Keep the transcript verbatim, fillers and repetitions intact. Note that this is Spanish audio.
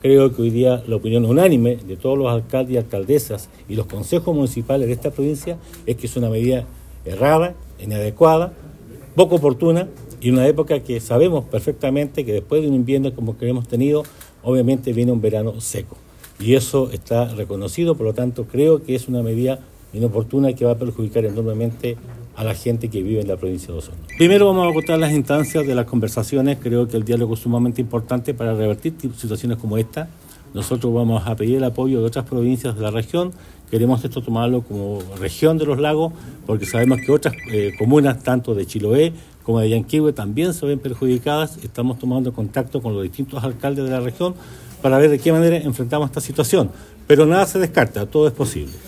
creo que hoy día la opinión unánime de todos los alcaldes y alcaldesas y los consejos municipales de esta provincia es que es una medida errada, inadecuada, poco oportuna y una época que sabemos perfectamente que después de un invierno como que hemos tenido, obviamente viene un verano seco. Y eso está reconocido, por lo tanto creo que es una medida inoportuna que va a perjudicar enormemente a la gente que vive en la provincia de Osorno. Primero vamos a agotar las instancias de las conversaciones, creo que el diálogo es sumamente importante para revertir situaciones como esta. Nosotros vamos a pedir el apoyo de otras provincias de la región, queremos esto tomarlo como región de los lagos, porque sabemos que otras eh, comunas, tanto de Chiloé como de Yanquihue, también se ven perjudicadas. Estamos tomando contacto con los distintos alcaldes de la región para ver de qué manera enfrentamos esta situación, pero nada se descarta, todo es posible.